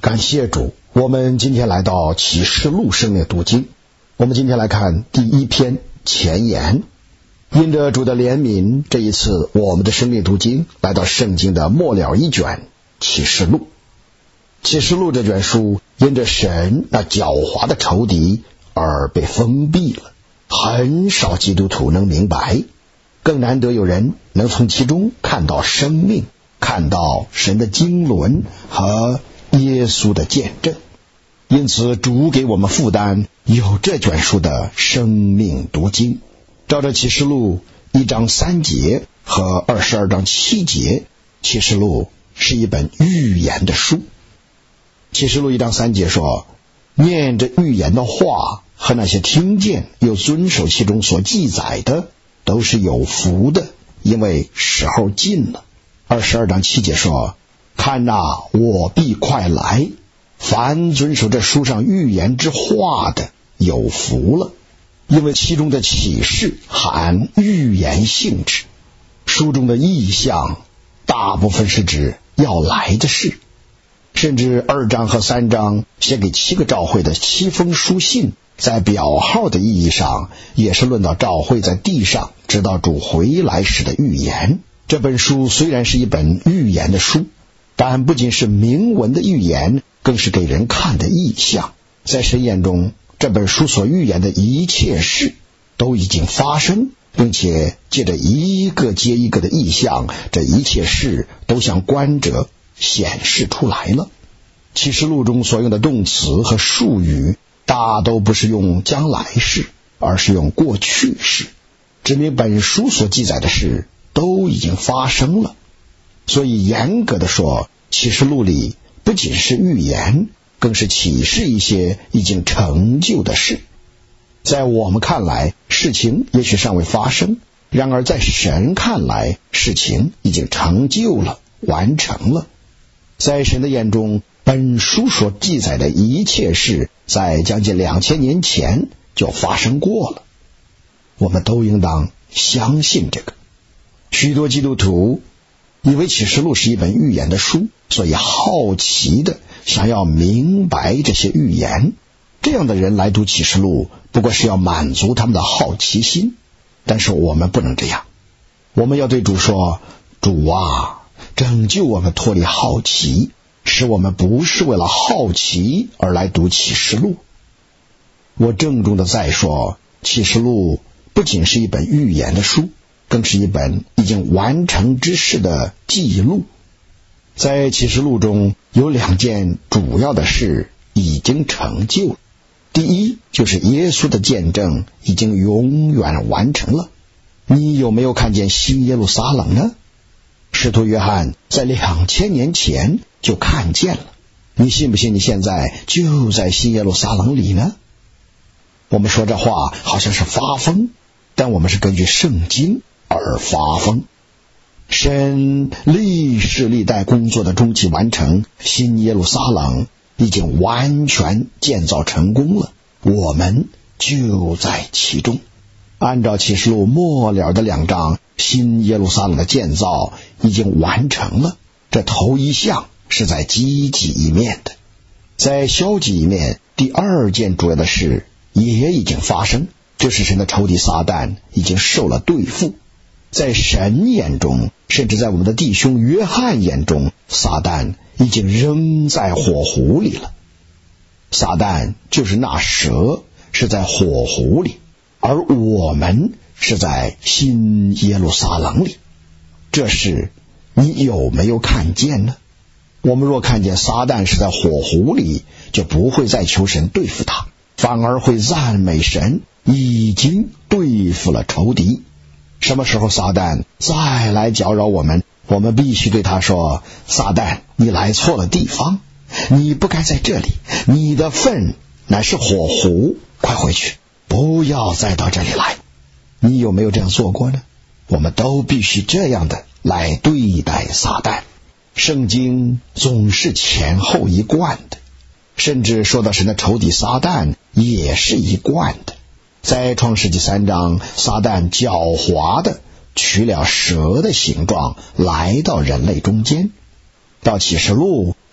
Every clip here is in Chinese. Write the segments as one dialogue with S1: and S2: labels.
S1: 感谢主，我们今天来到启示录圣灵读经。我们今天来看第一篇前言。因着主的怜悯，这一次我们的生命读经来到圣经的末了一卷启示录。启示录这卷书因着神那狡猾的仇敌而被封闭了，很少基督徒能明白，更难得有人能从其中看到生命，看到神的经纶和耶稣的见证。因此主给我们负担有这卷书的生命读经。照着启示录1章3节和22章7节，启示录是一本预言的书。启示录1章3节说，念着预言的话和那些听见又遵守其中所记载的，都是有福的，因为时候近了。22章7节说，看哪，我必快来，凡遵守这书上预言之话的，有福了。因为其中的启示含预言性质，书中的意象大部分是指要来的事，甚至2章和3章写给7个教会的7封书信，在表号的意义上也是论到教会在地上直到主回来时的预言。这本书虽然是一本预言的书，但不仅是明文的预言，更是给人看的意象。在神眼中，这本书所预言的一切事都已经发生，并且借着一个接一个的意象，这一切事都向观者显示出来了。启示录中所用的动词和术语大都不是用将来式，而是用过去式，指明本书所记载的事都已经发生了。所以严格的说，启示录里不仅是预言，更是启示一些已经成就的事。在我们看来，事情也许尚未发生，然而在神看来，事情已经成就了，完成了。在神的眼中，本书所记载的一切事，在将近2000年前就发生过了。我们都应当相信这个。许多基督徒以为启示录是一本预言的书，所以好奇的想要明白这些预言。这样的人来读启示录，不过是要满足他们的好奇心。但是我们不能这样，我们要对主说，主啊，拯救我们脱离好奇，使我们不是为了好奇而来读启示录。我郑重的再说，启示录不仅是一本预言的书，更是一本已经完成之事的记录。在启示录中有2件主要的事已经成就了。第一，就是耶稣的见证已经永远完成了。你有没有看见新耶路撒冷呢？使徒约翰在2000年前就看见了。你信不信你现在就在新耶路撒冷里呢？我们说这话好像是发疯，但我们是根据圣经而发疯。神历世历代工作的终极完成，新耶路撒冷已经完全建造成功了，我们就在其中。按照启示录末了的2章，新耶路撒冷的建造已经完成了。这头一项是在积极一面的，在消极一面，第2件主要的事也已经发生，就是神的仇敌撒旦已经受了对付。在神眼中，甚至在我们的弟兄约翰眼中，撒旦已经扔在火湖里了。撒旦就是那蛇，是在火湖里，而我们是在新耶路撒冷里。这事你有没有看见呢？我们若看见撒旦是在火湖里，就不会再求神对付他，反而会赞美神已经对付了仇敌。什么时候撒旦再来搅扰我们，我们必须对他说，撒旦，你来错了地方，你不该在这里，你的份乃是火湖，快回去，不要再到这里来。你有没有这样做过呢？我们都必须这样的来对待撒旦。圣经总是前后一贯的，甚至说到神的仇敌撒旦也是一贯的。在创世纪3章，撒旦狡猾的取了蛇的形状来到人类中间。到启示录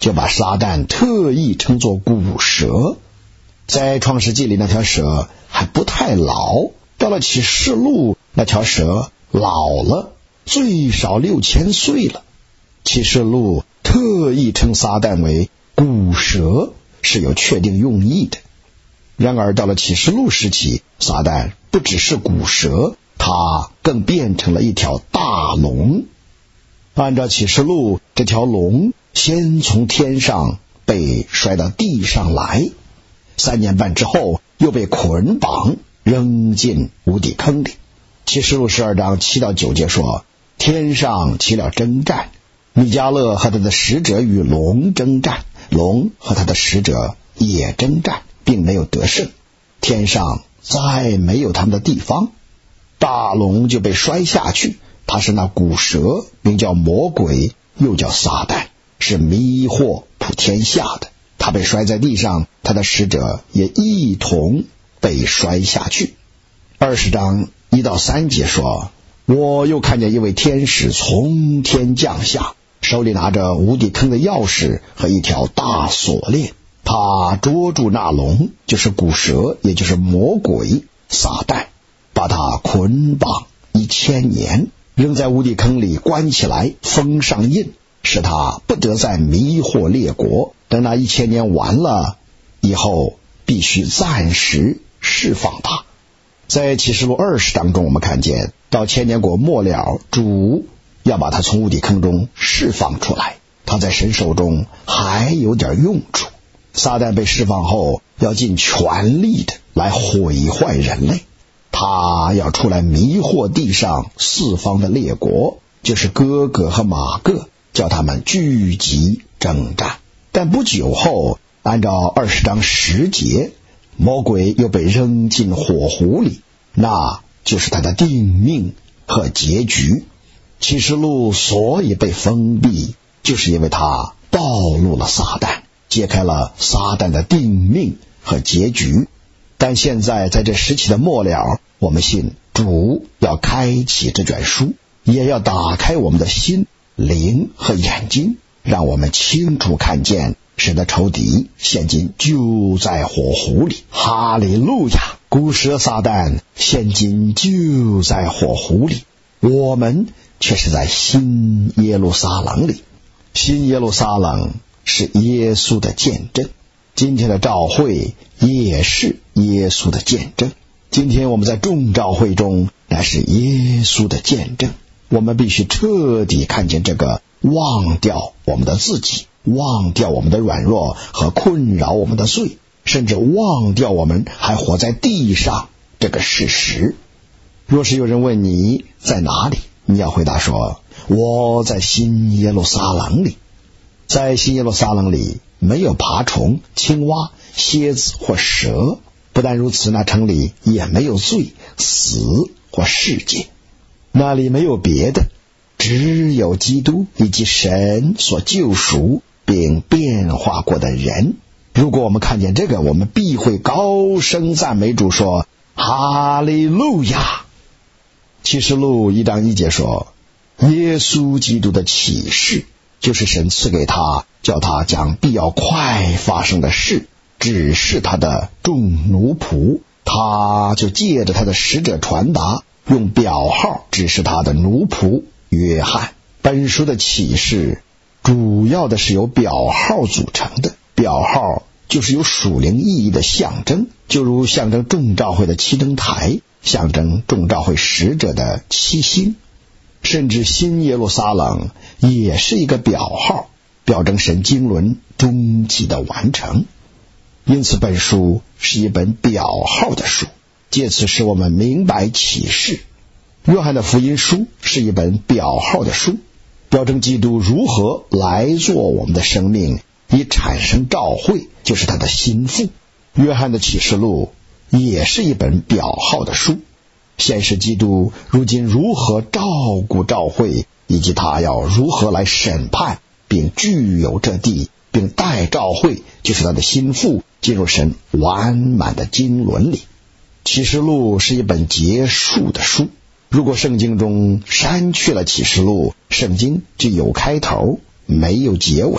S1: 就把撒旦特意称作古蛇。在创世纪里那条蛇还不太老，到了启示录那条蛇老了，最少6000岁了。启示录特意称撒旦为古蛇是有确定用意的。然而到了启示录时期，撒旦不只是古蛇，他更变成了一条大龙。按照启示录，这条龙先从天上被摔到地上来，3年半之后又被捆绑扔进无底坑里。启示录12章7到9节说，天上起了征战，米迦勒和他的使者与龙征战，龙和他的使者也征战，并没有得胜，天上再没有他们的地方。大龙就被摔下去，他是那古蛇，名叫魔鬼，又叫撒旦，是迷惑普天下的。他被摔在地上，他的使者也一同被摔下去。20章1到3节说，我又看见一位天使从天降下，手里拿着无底坑的钥匙和一条大锁链，他捉住那龙，就是古蛇，也就是魔鬼撒旦，把他捆绑1000年，扔在无底坑里关起来，封上印，使他不得再迷惑列国。等那1000年完了以后，必须暂时释放他。在启示录20章中，我们看见到千年国末了，主要把他从无底坑中释放出来，他在神手中还有点用处。撒旦被释放后，要尽全力的来毁坏人类，他要出来迷惑地上四方的列国，就是哥哥和马各，叫他们聚集征战。但不久后，按照20章10节，魔鬼又被扔进火湖里，那就是他的定命和结局。启示录所以被封闭，就是因为他暴露了撒旦，揭开了撒旦的定命和结局。但现在在这时期的末了，我们信主要开启这卷书，也要打开我们的心灵和眼睛，让我们清楚看见神的仇敌现今就在火湖里。哈利路亚！古蛇撒旦现今就在火湖里，我们却是在新耶路撒冷里。新耶路撒冷是耶稣的见证，今天的召会也是耶稣的见证。今天我们在众召会中，乃是耶稣的见证。我们必须彻底看见这个，忘掉我们的自己，忘掉我们的软弱和困扰我们的罪，甚至忘掉我们还活在地上这个事实。若是有人问你在哪里，你要回答说，我在新耶路撒冷里。在新耶路撒冷里没有爬虫、青蛙、蝎子或蛇，不但如此，那城里也没有罪、死或世界。那里没有别的，只有基督以及神所救赎并变化过的人。如果我们看见这个，我们必会高声赞美主，说哈利路亚。启示录1章1节说，耶稣基督的启示就是神赐给他，叫他将必要快发生的事指示他的众奴仆，他就借着他的使者传达，用表号指示他的奴仆约翰。本书的启示主要的是由表号组成的，表号就是有属灵意义的象征，就如象征众召会的7灯台，象征众召会使者的7星，甚至新耶路撒冷也是一个表号，表征神经纶终极的完成。因此本书是一本表号的书，借此使我们明白启示。约翰的福音书是一本表号的书，表征基督如何来做我们的生命，以产生召会，就是他的心腹。约翰的启示录也是一本表号的书，显示基督如今如何照顾召会，以及他要如何来审判并具有这地，并带召会，就是他的心腹，进入神完满的经纶里。启示录是一本结束的书，如果圣经中删去了启示录，圣经就有开头没有结尾。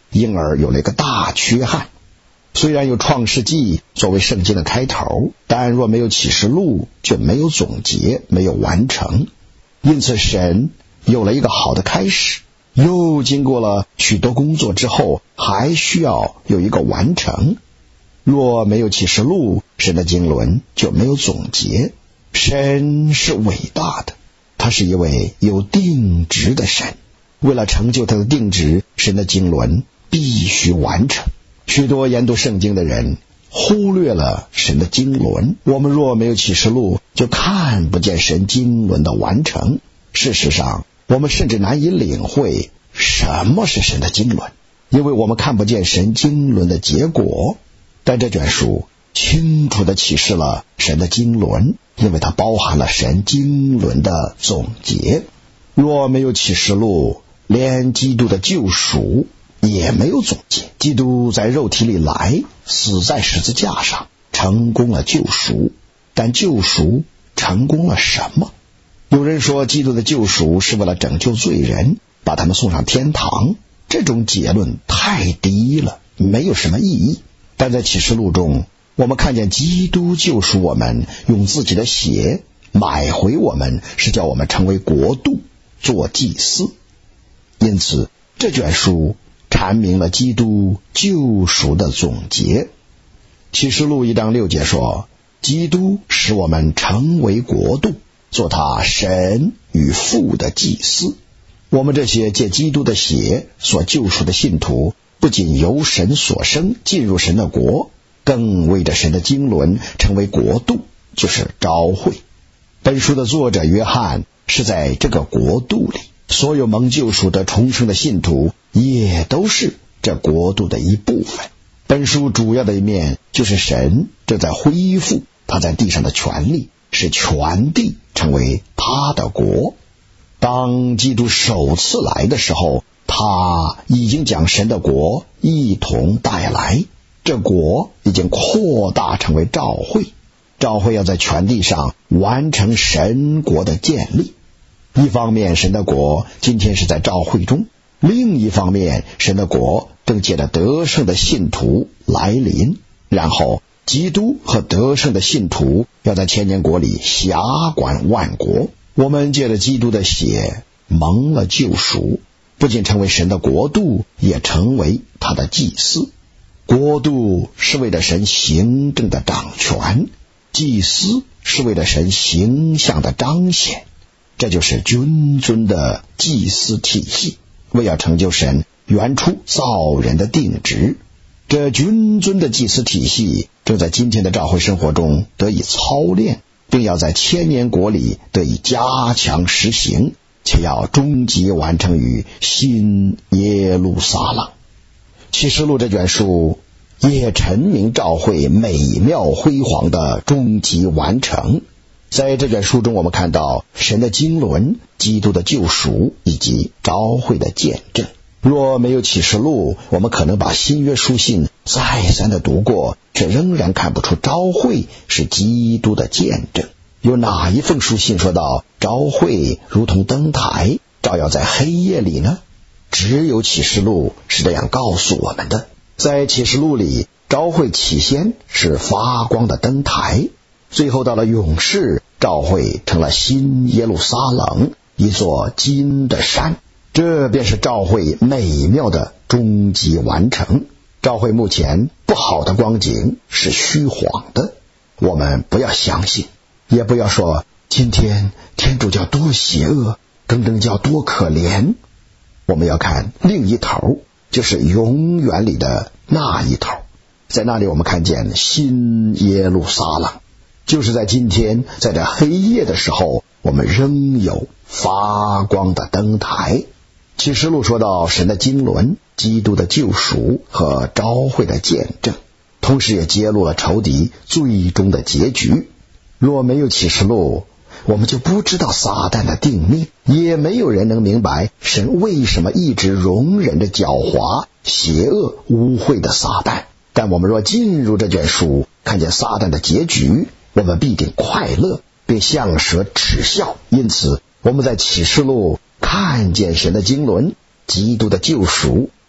S1: 因而有了一个大缺憾。虽然有创世纪作为圣经的开头，但若没有启示录，就没有总结，没有完成。因此神有了一个好的开始，又经过了许多工作之后，还需要有一个完成。若没有启示录，神的经纶就没有总结。神是伟大的，他是一位有定职的神，为了成就他的定职，神的经纶必须完成。许多研读圣经的人忽略了神的经纶，我们若没有启示录，就看不见神经纶的完成。事实上，我们甚至难以领会什么是神的经纶，因为我们看不见神经纶的结果。但这卷书清楚地启示了神的经纶，因为它包含了神经纶的总结。若没有启示录，连基督的救赎也没有总结。基督在肉体里来，死在十字架上，成功了救赎。但救赎成功了什么？有人说基督的救赎是为了拯救罪人，把他们送上天堂。这种结论太低了，没有什么意义。但在启示录中，我们看见基督救赎我们，用自己的血买回我们，是叫我们成为国度，做祭司。因此这卷书阐明了基督救赎的总结。启示录1章6节说，基督使我们成为国度，做他神与父的祭司。我们这些借基督的血所救赎的信徒，不仅由神所生，进入神的国，更为着神的经纶成为国度，就是召会。本书的作者约翰是在这个国度里，所有蒙救赎的重生的信徒也都是这国度的一部分。本书主要的一面就是神正在恢复他在地上的权利，使全地成为他的国。当基督首次来的时候，他已经将神的国一同带来，这国已经扩大成为召会。召会要在全地上完成神国的建立。一方面神的国今天是在召会中，另一方面神的国正借着得胜的信徒来临，然后基督和得胜的信徒要在千年国里辖管万国。我们借着基督的血蒙了救赎，不仅成为神的国度，也成为他的祭司。国度是为了神行政的掌权，祭司是为了神形象的彰显。这就是君尊的祭司体系，为要成就神原初造人的定职。这君尊的祭司体系正在今天的召会生活中得以操练，并要在千年国里得以加强实行，且要终极完成于新耶路撒冷。启示录这卷书也陈明召会美妙辉煌的终极完成。在这卷书中，我们看到神的经纶、基督的救赎以及召会的见证。若没有启示录，我们可能把新约书信再三的读过，却仍然看不出召会是基督的见证。有哪一封书信说到召会如同灯台，照耀在黑夜里呢？只有启示录是这样告诉我们的。在启示录里，召会起先是发光的灯台，最后到了永世，召会成了新耶路撒冷，一座金的山。这便是召会美妙的终极完成。召会目前不好的光景是虚晃的，我们不要相信，也不要说今天天主教多邪恶，更正教多可怜。我们要看另一头，就是永远里的那一头。在那里我们看见新耶路撒冷，就是在今天，在这黑夜的时候，我们仍有发光的灯台。启示录说到神的经纶、基督的救赎和召会的见证，同时也揭露了仇敌最终的结局。若没有启示录，我们就不知道撒旦的定命，也没有人能明白神为什么一直容忍着狡猾、邪恶、污秽的撒旦。但我们若进入这卷书，看见撒旦的结局，我们必定快乐，并向蛇耻笑。因此我们在启示录看见神的经纶、基督的救赎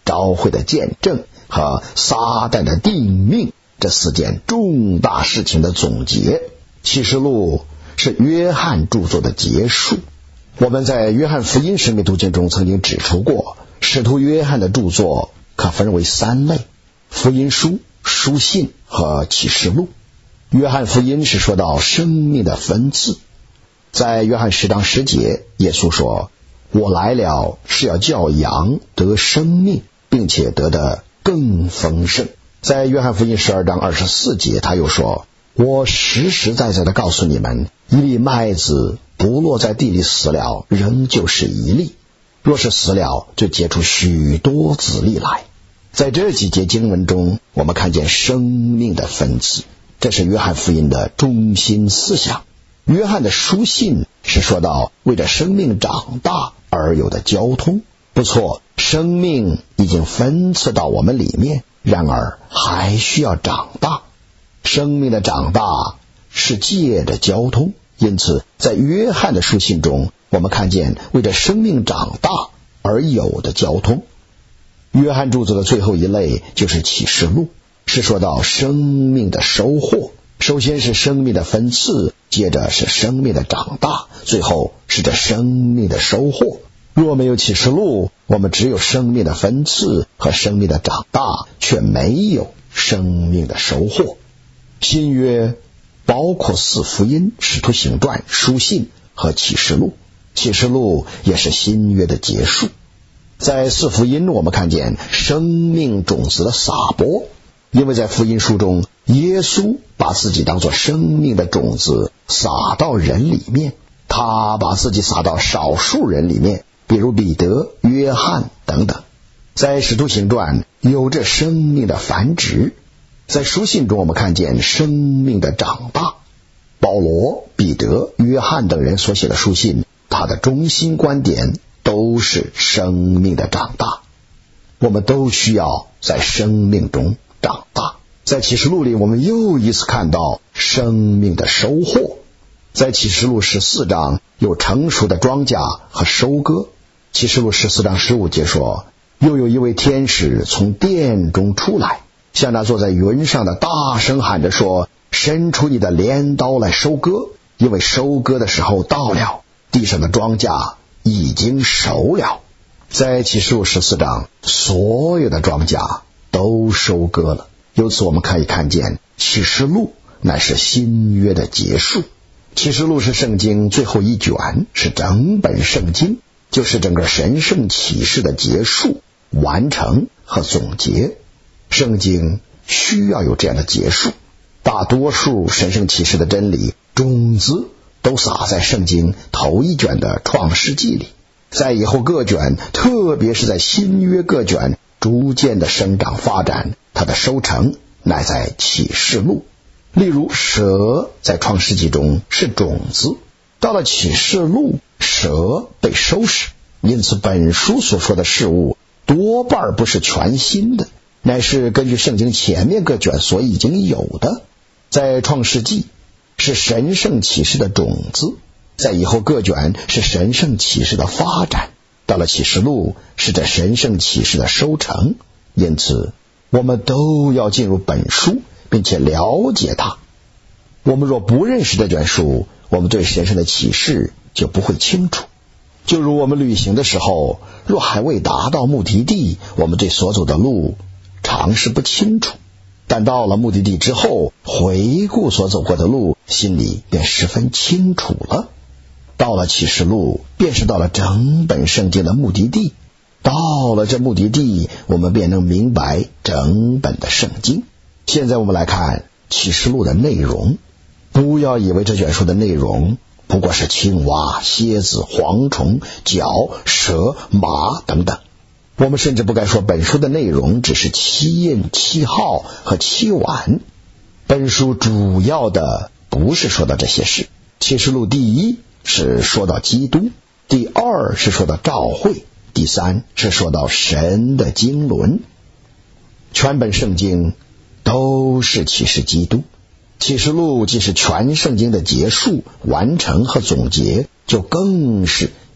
S1: 召会的见证和撒旦的定命这4件重大事情的总结。启示录是约翰著作的结束。我们在约翰福音生命读经中曾经指出过，使徒约翰的著作可分为3类：福音书、书信和启示录。约翰福音是说到生命的分赐，在约翰10章10节，耶稣说：我来了是要叫羊得生命，并且得的更丰盛。在约翰福音12章24节，他又说：我实实在在的告诉你们，一粒麦子不落在地里死了，仍旧是一粒；若是死了，就结出许多子粒来。在这几节经文中，我们看见生命的分赐，这是约翰福音的中心思想。约翰的书信是说到为着生命长大而有的交通。不错，生命已经分赐到我们里面，然而还需要长大。生命的长大是借着交通，因此在约翰的书信中，我们看见为着生命长大而有的交通。约翰著作的最后一类就是启示录，是说到生命的收获。首先是生命的分赐，接着是生命的长大，最后是这生命的收获。若没有启示录，我们只有生命的分赐和生命的长大，却没有生命的收获。新约包括4福音、使徒行传、书信和启示录，启示录也是新约的结束。在4福音，我们看见生命种子的撒播，因为在福音书中，耶稣把自己当作生命的种子撒到人里面，他把自己撒到少数人里面，比如彼得、约翰等等。在使徒行传有着生命的繁殖，在书信中我们看见生命的长大。保罗、彼得、约翰等人所写的书信，他的中心观点都是生命的长大。我们都需要在生命中长大。在启示录里，我们又一次看到生命的收获。在启示录14章有成熟的庄稼和收割。启示录14章15节说：又有一位天使从殿中出来，向那坐在云上的大声喊着说：伸出你的镰刀来收割，因为收割的时候到了，地上的庄稼已经熟了。在启示录14章，所有的庄稼都收割了。由此我们可以看见，启示录乃是新约的结束。启示录是圣经最后一卷，是整本圣经，就是整个神圣启示的结束、完成和总结。圣经需要有这样的结束。大多数神圣启示的真理种子都撒在圣经头一卷的创世纪里，在以后各卷，特别是在新约各卷逐渐的生长发展，它的收成乃在启示录。例如蛇在创世纪中是种子，到了启示录，蛇被收拾。因此本书所说的事物多半不是全新的，乃是根据圣经前面各卷所已经有的。在创世纪是神圣启示的种子，在以后各卷是神圣启示的发展，到了启示录是这神圣启示的收成。因此我们都要进入本书，并且了解它。我们若不认识这卷书，我们对神圣的启示就不会清楚。就如我们旅行的时候，若还未达到目的地，我们对所走的路常是不清楚，但到了目的地之后，回顾所走过的路，心里便十分清楚了。到了启示录，便是到了整本圣经的目的地。到了这目的地，我们便能明白整本的圣经。现在我们来看启示录的内容。不要以为这卷书的内容不过是青蛙、蝎子、蝗虫、角、蛇、马等等。我们甚至不该说本书的内容只是七印、七号和七碗。本书主要的不是说到这些事。启示录第一是说到基督，第二是说到召会，第三是说到神的经纶。全本圣经都是启示基督。启示录既是全圣经的结束、完成和总结，就更是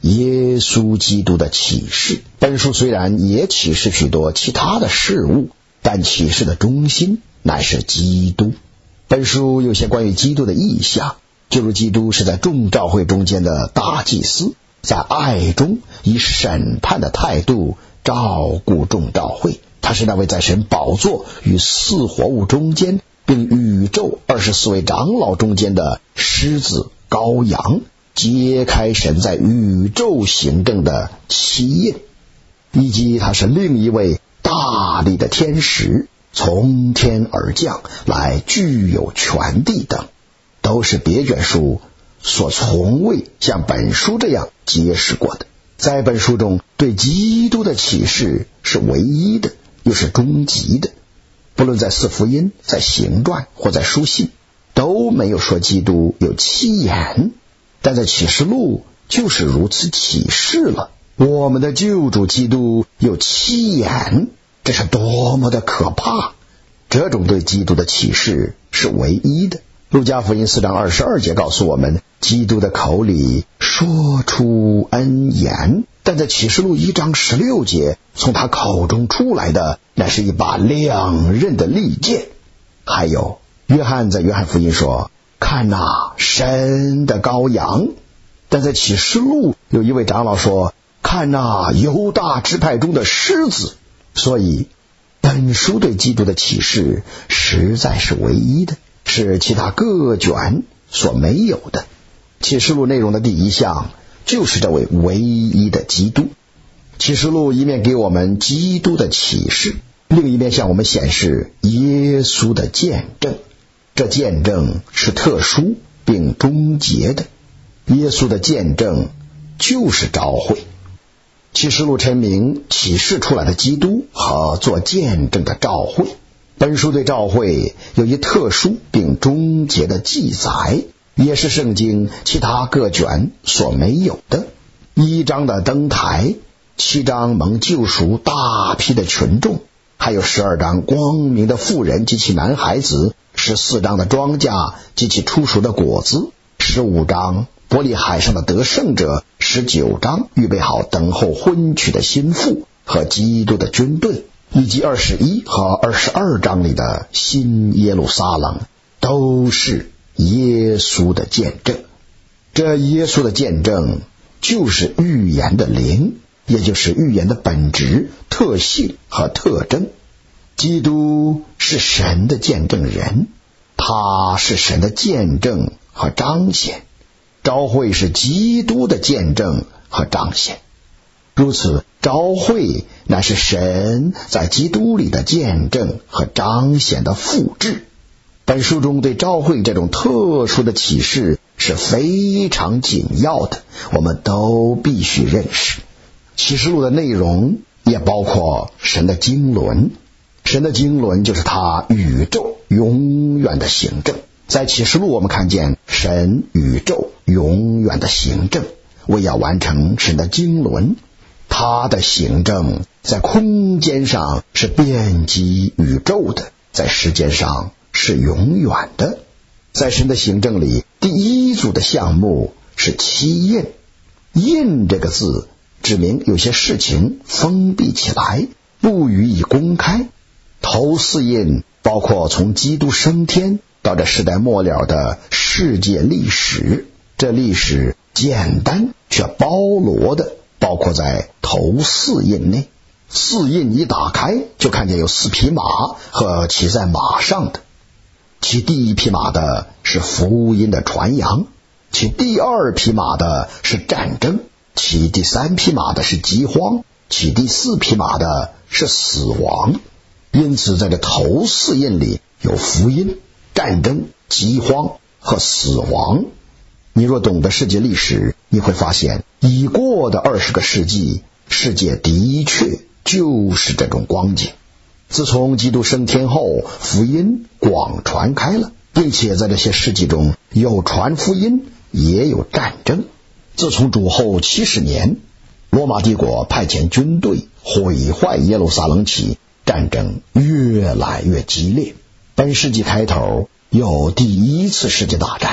S1: 耶稣基督的启示。本书虽然也启示许多其他的事物，但启示的中心乃是基督。本书有些关于基督的意象，就如基督是在众教会中间的大祭司，在爱中以审判的态度照顾众教会。他是那位在神宝座与四活物中间，并宇宙24位长老中间的狮子羔羊，揭开神在宇宙行政的七印，以及他是另一位大力的天使，从天而降，来具有权力等，都是别卷书所从未像本书这样揭示过的。在本书中，对基督的启示是唯一的，又是终极的。不论在四福音、在行传或在书信，都没有说基督有七眼，但在启示录就是如此启示了。我们的救主基督有七眼，这是多么的可怕！这种对基督的启示是唯一的。路加福音4章22节告诉我们，基督的口里说出恩言，但在启示录1章16节，从他口中出来的乃是一把两刃的利剑。还有约翰在约翰福音说，看哪，神的羔羊。但在启示录有一位长老说，看哪，犹大支派中的狮子。所以本书对基督的启示实在是唯一的，是其他各卷所没有的。启示录内容的第一项就是这位唯一的基督。启示录一面给我们基督的启示，另一面向我们显示耶稣的见证。这见证是特殊并终结的。耶稣的见证就是召会。启示录陈明启示出来的基督和做见证的召会。本书对召会有一特殊并终结的记载，也是圣经其他各卷所没有的。1章的灯台，7章蒙救赎大批的群众，还有12章光明的妇人及其男孩子，14章的庄稼及其出熟的果子，15章伯利海上的得胜者，19章预备好等候婚娶的心腹和基督的军队，以及21和22章里的新耶路撒冷，都是耶稣的见证。这耶稣的见证就是预言的灵，也就是预言的本质、特性和特征。基督是神的见证人，他是神的见证和彰显。召会是基督的见证和彰显。如此，召会乃是神在基督里的见证和彰显的复制。本书中对召会这种特殊的启示是非常紧要的，我们都必须认识。启示录的内容也包括神的经纶，神的经纶就是他宇宙永远的行政。在启示录我们看见神宇宙永远的行政，为要完成神的经纶，他的行政在空间上是遍及宇宙的，在时间上是永远的。在神的行政里，第一组的项目是七印。印这个字指明有些事情封闭起来，不予以公开。头四印包括从基督升天到这时代末了的世界历史，这历史简单却包罗的包括在头四印内。四印一打开，就看见有4匹马和骑在马上的，其第一匹马的是福音的传扬，其第二匹马的是战争，其第3匹马的是饥荒，其第4匹马的是死亡。因此在这头四印里有福音、战争、饥荒和死亡。你若懂得世界历史，你会发现已过的20个世纪，世界的确就是这种光景。自从基督升天后，福音广传开了，并且在这些世纪中有传福音，也有战争。自从主后70年，罗马帝国派遣军队毁坏耶路撒冷起，战争越来越激烈。本世纪开头有第1次世界大战，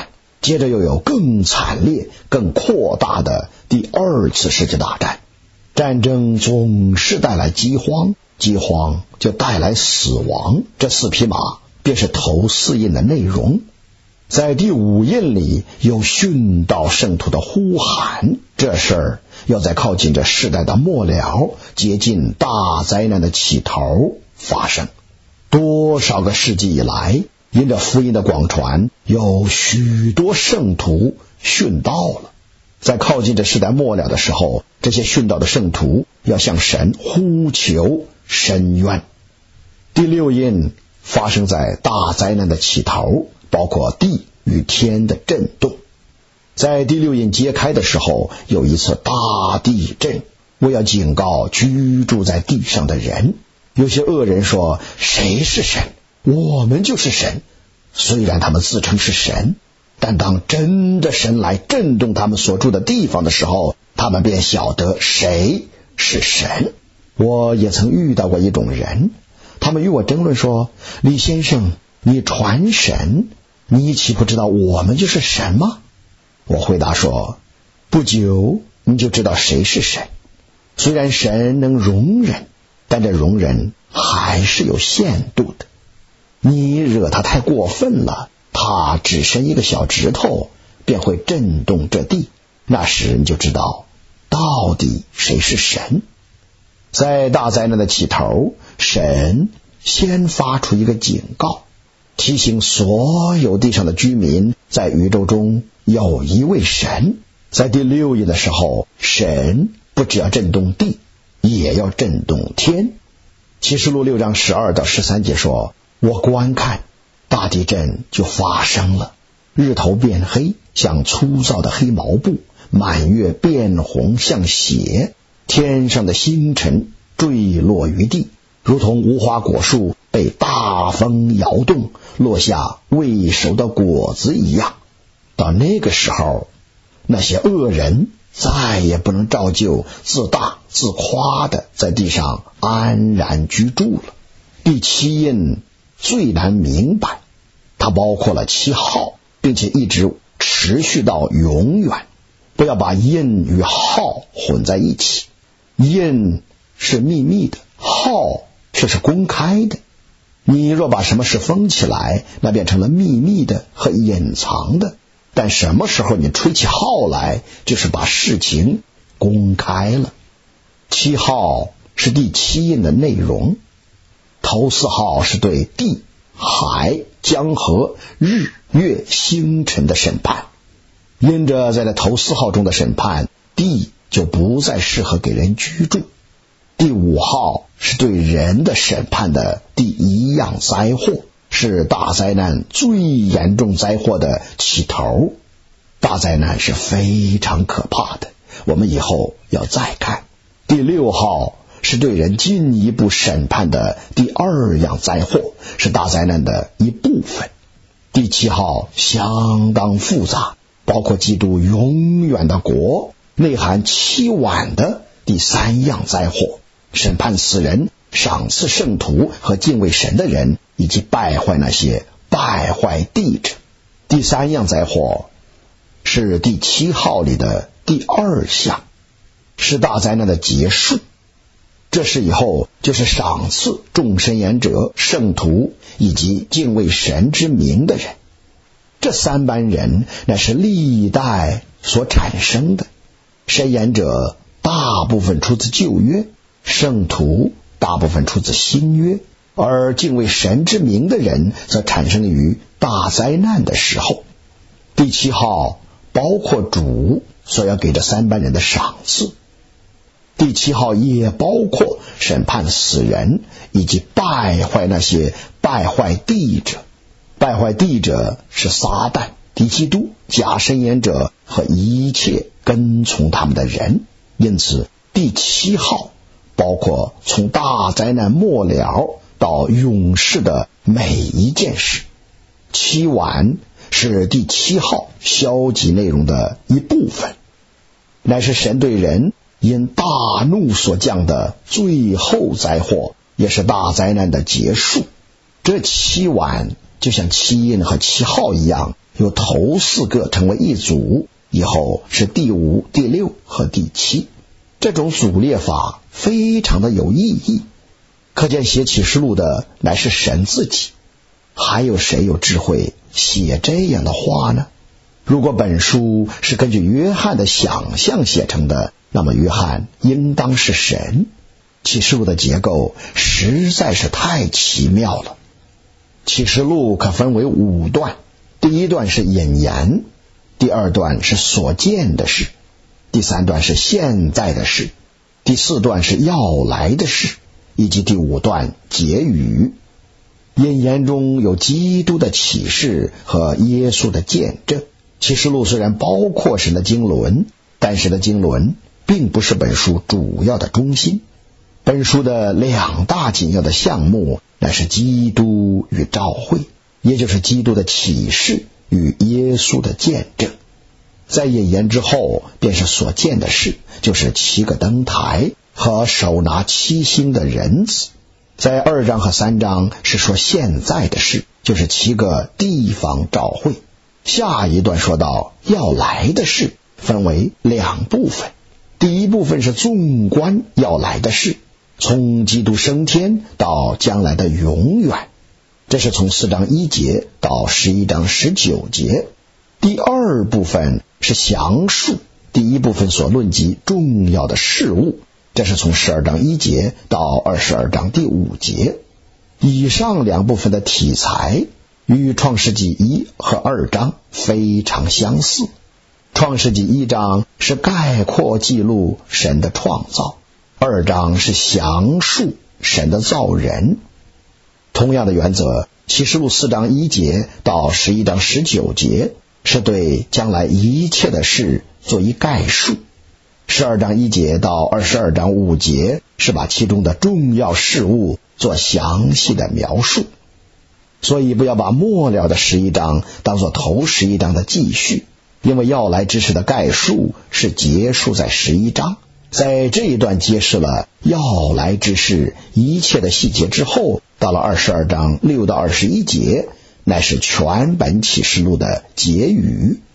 S1: 接着又有更惨烈、更扩大的第二次世界大战。战争总是带来饥荒，饥荒就带来死亡，这4匹马便是头4印的内容。在第5印里有殉道圣徒的呼喊，这事儿要在靠近这世代的末了，接近大灾难的起头发生。多少个世纪以来，因着福音的广传，有许多圣徒殉道了。在靠近这世代末了的时候，这些殉道的圣徒要向神呼求伸冤。第6印发生在大灾难的起头，包括地与天的震动。在第6印揭开的时候，有一次大地震，我要警告居住在地上的人。有些恶人说，谁是神？我们就是神。虽然他们自称是神，但当真的神来震动他们所住的地方的时候，他们便晓得谁是神。我也曾遇到过一种人，他们与我争论说，李先生，你传神，你岂不知道我们就是神吗？我回答说，不久你就知道谁是神。虽然神能容忍，但这容忍还是有限度的。你惹他太过分了，他只伸一个小指头便会震动这地，那时你就知道到底谁是神。在大灾难的起头，神先发出一个警告，提醒所有地上的居民，在宇宙中有一位神。在第6印的时候，神不只要震动地，也要震动天。启示录6章12到13节说，我观看，大地震就发生了，日头变黑，像粗糙的黑毛布，满月变红像血，天上的星辰坠落于地，如同无花果树被大风摇动，落下未熟的果子一样。到那个时候，那些恶人再也不能照旧自大自夸的在地上安然居住了。第7印最难明白，它包括了7号，并且一直持续到永远。不要把印与号混在一起，印是秘密的，号却是公开的。你若把什么事封起来，那变成了秘密的和隐藏的，但什么时候你吹起号来，就是把事情公开了。7号是第7印的内容，头4号是对地、海、江河、日、月、星辰的审判。因着在这头4号中的审判，地就不再适合给人居住。第5号是对人的审判的第1样灾祸，是大灾难最严重灾祸的起头。大灾难是非常可怕的，我们以后要再看。第6号是对人进一步审判的第2样灾祸，是大灾难的一部分。第7号相当复杂，包括基督永远的国，内含7碗的第3样灾祸，审判死人，赏赐圣徒和敬畏神的人，以及败坏那些败坏地者。第3样灾祸是第7号里的第2项，是大灾难的结束。这事以后就是赏赐众申言者、圣徒以及敬畏神之名的人。这3班人乃是历代所产生的，申言者大部分出自旧约，圣徒大部分出自新约，而敬畏神之名的人则产生于大灾难的时候。第7号包括主所要给这3班人的赏赐，第7号也包括审判死人以及败坏那些败坏地者。败坏地者是撒旦、敌基督、假申言者和一切跟从他们的人。因此第7号包括从大灾难末了到永世的每一件事。7碗是第7号消极内容的一部分，乃是神对人因大怒所降的最后灾祸，也是大灾难的结束。这7碗就像7印和7号一样， 由头4个成为一组，以后是第5、第6和第7。这种组列法非常的有意义，可见写启示录的乃是神自己。还有谁有智慧写这样的话呢？如果本书是根据约翰的想象写成的，那么约翰应当是神。启示录的结构实在是太奇妙了。启示录可分为5段，第1段是引言，第2段是所见的事，第3段是现在的事，第4段是要来的事，以及第5段结语。引言中有基督的启示和耶稣的见证。启示录虽然包括神的经纶，但神的经纶并不是本书主要的中心。本书的2大紧要的项目乃是基督与召会，也就是基督的启示与耶稣的见证。在引言之后便是所见的事，就是7个灯台和手拿7星的人子。在2章和3章是说现在的事，就是7个地方召会。下一段说到要来的事，分为2部分。第一部分是纵观要来的事，从基督升天到将来的永远，这是从4章1节到11章19节。第二部分是详述第一部分所论及重要的事物，这是从12章1节到22章第5节。以上2部分的题材与创世纪1和2章非常相似。创世纪1章是概括记录神的创造，2章是详述神的造人。同样的原则，启示录4章1节到11章19节是对将来一切的事做一概述，12章1节到22章5节是把其中的重要事物做详细的描述。所以不要把末了的11章当作头11章的继续，因为要来之事的概述是结束在11章。在这一段揭示了要来之事一切的细节之后，到了22章6到21节乃是全本启示录的结语。